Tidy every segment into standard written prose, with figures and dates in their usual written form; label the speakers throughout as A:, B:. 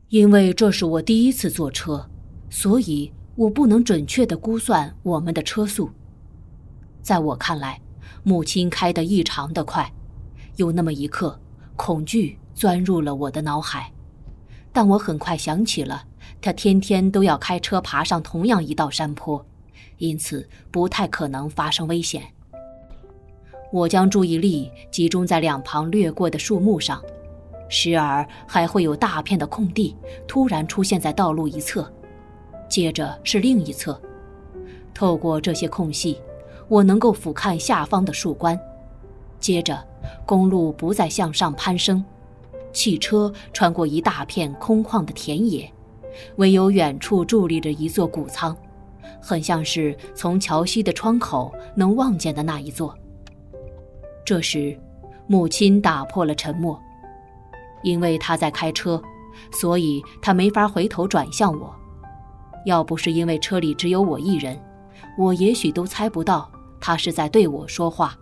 A: 因为这是我第一次坐车，所以我不能准确地估算我们的车速。在我看来，母亲开得异常的快，有那么一刻，恐惧钻入了我的脑海。但我很快想起了，她天天都要开车爬上同样一道山坡，因此不太可能发生危险。我将注意力集中在两旁掠过的树木上，时而还会有大片的空地突然出现在道路一侧，接着是另一侧。透过这些空隙，我能够俯瞰下方的树冠。接着，公路不再向上攀升，汽车穿过一大片空旷的田野，唯有远处伫立着一座谷仓，很像是从桥西的窗口能望见的那一座。这时，母亲打破了沉默。因为她在开车，所以她没法回头转向我。要不是因为车里只有我一人，我也许都猜不到她是在对我说话。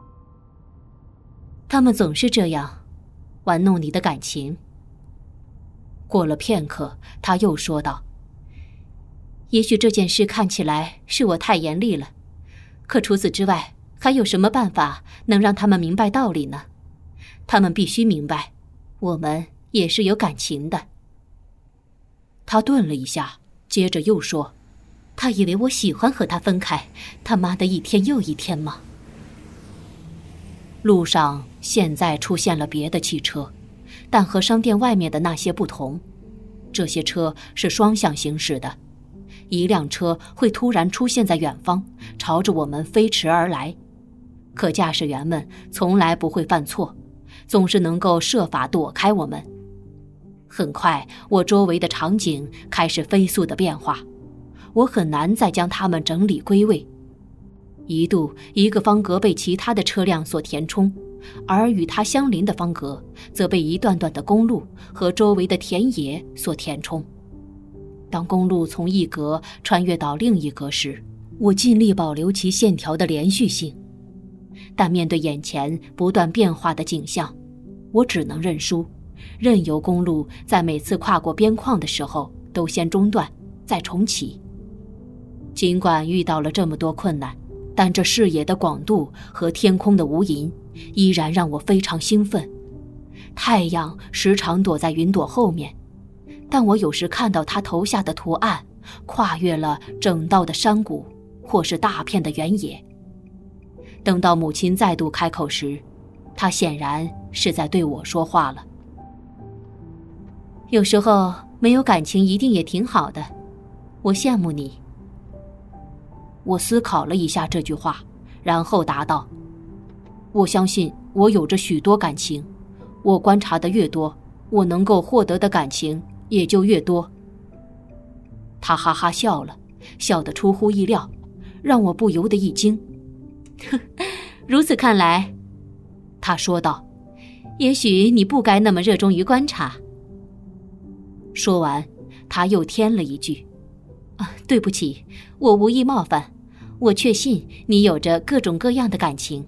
A: 他们总是这样，玩弄你的感情。过了片刻，她又说道：也许这件事看起来是我太严厉了，可除此之外，还有什么办法能让他们明白道理呢？他们必须明白，我们也是有感情的。他顿了一下，接着又说：他以为我喜欢和他分开，他妈的一天又一天吗？路上现在出现了别的汽车，但和商店外面的那些不同，这些车是双向行驶的，一辆车会突然出现在远方，朝着我们飞驰而来。可驾驶员们从来不会犯错，总是能够设法躲开我们。很快，我周围的场景开始飞速的变化，我很难再将它们整理归位。一度，一个方格被其他的车辆所填充，而与它相邻的方格则被一段段的公路和周围的田野所填充。当公路从一格穿越到另一格时，我尽力保留其线条的连续性。但面对眼前不断变化的景象，我只能认输，任由公路在每次跨过边框的时候都先中断，再重启。尽管遇到了这么多困难，但这视野的广度和天空的无垠依然让我非常兴奋。太阳时常躲在云朵后面，但我有时看到它投下的图案跨越了整道的山谷或是大片的原野。等到母亲再度开口时，她显然是在对我说话了。有时候没有感情一定也挺好的，我羡慕你。我思考了一下这句话，然后答道：我相信我有着许多感情，我观察的越多，我能够获得的感情也就越多。他哈哈笑了，笑得出乎意料，让我不由得一惊。如此看来，他说道，也许你不该那么热衷于观察。说完，他又添了一句：对不起，我无意冒犯，我确信你有着各种各样的感情。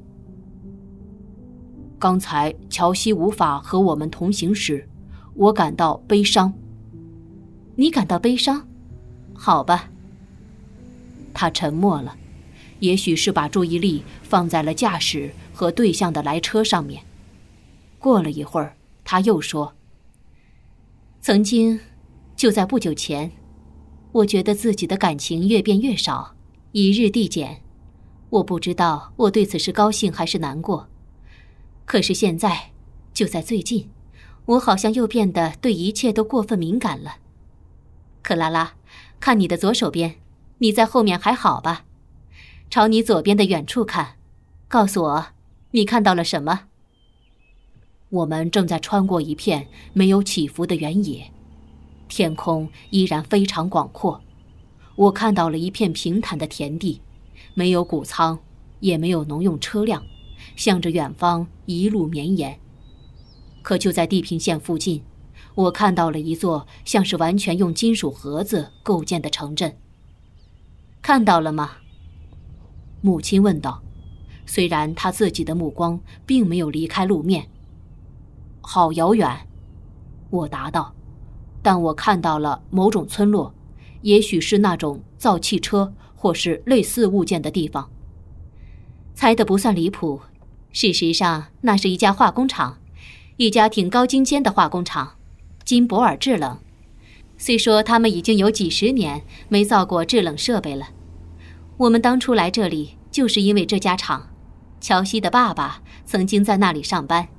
A: 刚才乔西无法和我们同行时，我感到悲伤。你感到悲伤？好吧。他沉默了，也许是把注意力放在了驾驶和对向的来车上面。过了一会儿，他又说：曾经，就在不久前，我觉得自己的感情越变越少，一日递减。我不知道我对此是高兴还是难过。可是现在，就在最近，我好像又变得对一切都过分敏感了。克拉拉，看你的左手边，你在后面还好吧？朝你左边的远处看，告诉我，你看到了什么？我们正在穿过一片没有起伏的原野，天空依然非常广阔。我看到了一片平坦的田地，没有谷仓，也没有农用车辆，向着远方一路绵延。可就在地平线附近，我看到了一座像是完全用金属盒子构建的城镇。看到了吗？母亲问道，虽然她自己的目光并没有离开路面。好遥远，我答道， 但我看到了某种村落，也许是那种造汽车或是类似物件的地方。猜得不算离谱，事实上那是一家化工厂，一家挺高精尖的化工厂，金博尔制冷。虽说他们已经有几十年没造过制冷设备了，我们当初来这里就是因为这家厂，乔西的爸爸曾经在那里上班。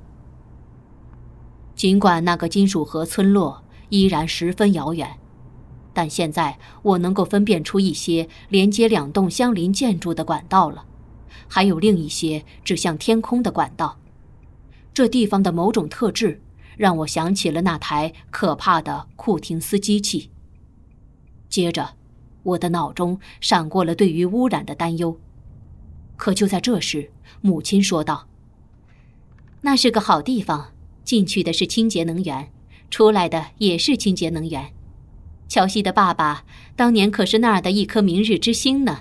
A: 尽管那个金属河村落依然十分遥远，但现在我能够分辨出一些连接两栋相邻建筑的管道了，还有另一些指向天空的管道。这地方的某种特质让我想起了那台可怕的库廷斯机器。接着，我的脑中闪过了对于污染的担忧。可就在这时，母亲说道：“那是个好地方，进去的是清洁能源，出来的也是清洁能源。乔西的爸爸当年可是那儿的一颗明日之星呢。”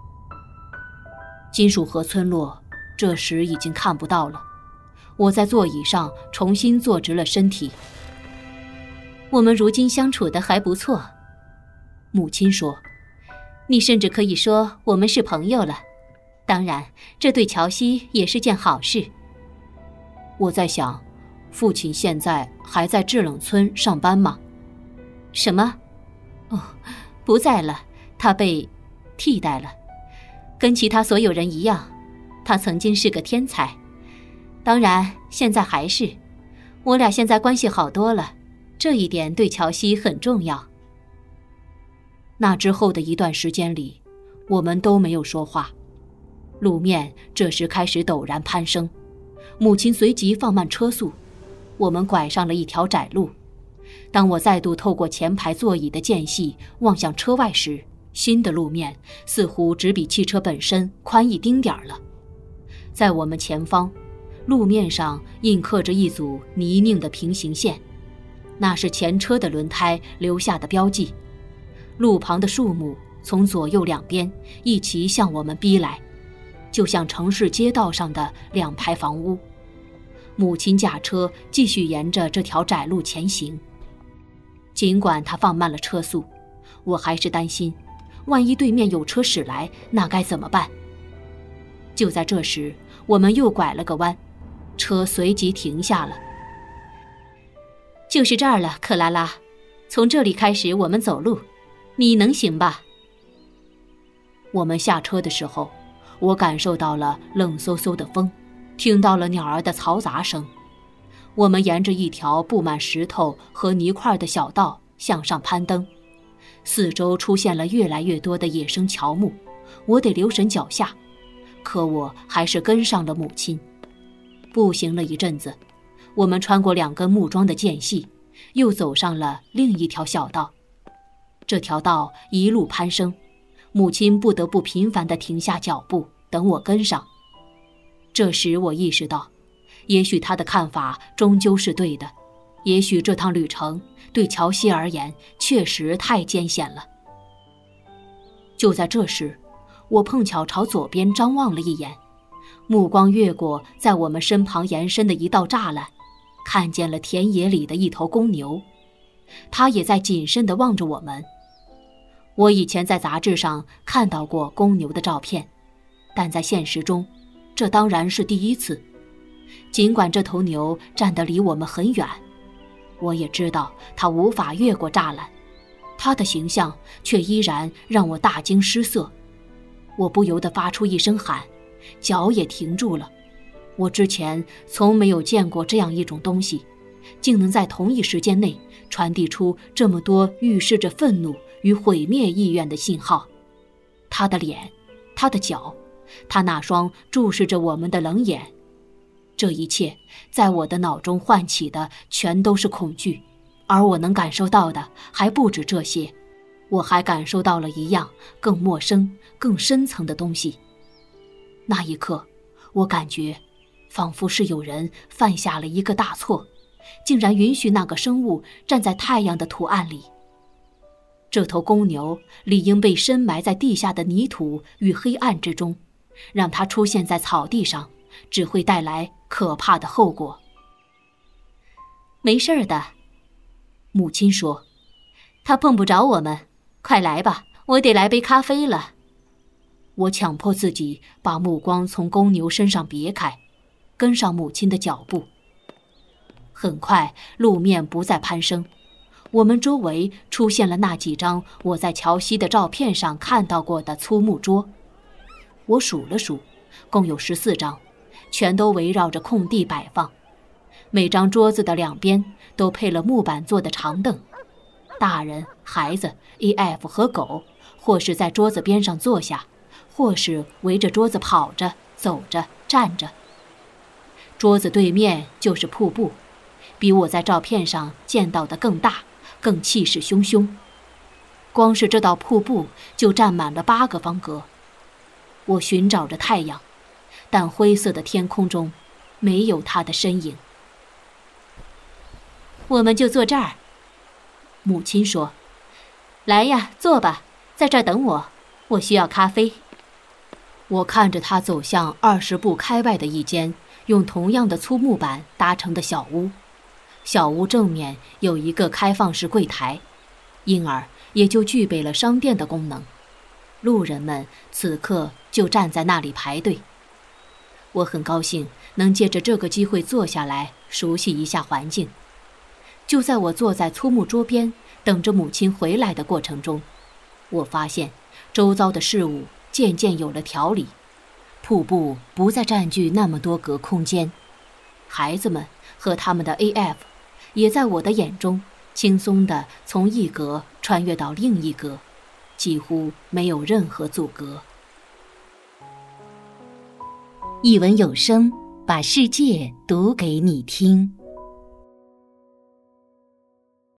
A: 金属河村落这时已经看不到了。我在座椅上重新坐直了身体。我们如今相处得还不错，母亲说，你甚至可以说我们是朋友了。当然，这对乔西也是件好事。我在想，父亲现在还在制冷村上班吗？什么？哦，不在了，他被替代了。跟其他所有人一样，他曾经是个天才。当然，现在还是。我俩现在关系好多了，这一点对乔西很重要。那之后的一段时间里，我们都没有说话。路面这时开始陡然攀升，母亲随即放慢车速，我们拐上了一条窄路。当我再度透过前排座椅的间隙望向车外时，新的路面似乎只比汽车本身宽一丁点儿了。在我们前方，路面上印刻着一组泥泞的平行线，那是前车的轮胎留下的标记。路旁的树木从左右两边一齐向我们逼来，就像城市街道上的两排房屋。母亲驾车继续沿着这条窄路前行。尽管她放慢了车速，我还是担心，万一对面有车驶来，那该怎么办？就在这时，我们又拐了个弯，车随即停下了。就是这儿了，克拉拉。从这里开始我们走路，你能行吧？我们下车的时候，我感受到了冷飕飕的风，听到了鸟儿的嘈杂声。我们沿着一条布满石头和泥块的小道向上攀登，四周出现了越来越多的野生乔木，我得留神脚下，可我还是跟上了母亲。步行了一阵子，我们穿过2根木桩的间隙，又走上了另一条小道。这条道一路攀升，母亲不得不频繁地停下脚步，等我跟上。这时我意识到，也许她的看法终究是对的，也许这趟旅程对乔西而言确实太艰险了。就在这时，我碰巧朝左边张望了一眼，目光越过在我们身旁延伸的一道栅栏，看见了田野里的一头公牛，它也在谨慎地望着我们。我以前在杂志上看到过公牛的照片，但在现实中，这当然是第一次。尽管这头牛站得离我们很远，我也知道它无法越过栅栏，它的形象却依然让我大惊失色。我不由得发出一声喊，脚也停住了。我之前从没有见过这样一种东西，竟能在同一时间内传递出这么多预示着愤怒与毁灭意愿的信号。他的脸，他的脚，他那双注视着我们的冷眼，这一切在我的脑中唤起的全都是恐惧，而我能感受到的还不止这些。我还感受到了一样更陌生、更深层的东西。那一刻，我感觉仿佛是有人犯下了一个大错，竟然允许那个生物站在太阳的图案里。这头公牛理应被深埋在地下的泥土与黑暗之中，让它出现在草地上，只会带来可怕的后果。没事的，母亲说， 他碰不着我们，快来吧，我得来杯咖啡了。我强迫自己把目光从公牛身上别开，跟上母亲的脚步。很快，路面不再攀升，我们周围出现了那几张我在乔西的照片上看到过的粗木桌。我数了数，共有14张，全都围绕着空地摆放。每张桌子的两边都配了木板做的长凳，大人、孩子、AF 和狗，或是在桌子边上坐下，或是围着桌子跑着、走着、站着。桌子对面就是瀑布，比我在照片上见到的更大，更气势汹汹。光是这道瀑布就占满了8个方格。我寻找着太阳，但灰色的天空中没有它的身影。我们就坐这儿，母亲说。来呀，坐吧，在这儿等我，我需要咖啡。我看着他走向20步开外的一间用同样的粗木板搭成的小屋，小屋正面有一个开放式柜台，因而也就具备了商店的功能。路人们此刻就站在那里排队。我很高兴能借着这个机会坐下来熟悉一下环境。就在我坐在粗木桌边等着母亲回来的过程中，我发现周遭的事物渐渐有了条理，瀑布不再占据那么多格空间，孩子们和他们的 AF 也在我的眼中轻松地从一格穿越到另一格，几乎没有任何阻隔。
B: 一文有声，把世界读给你听。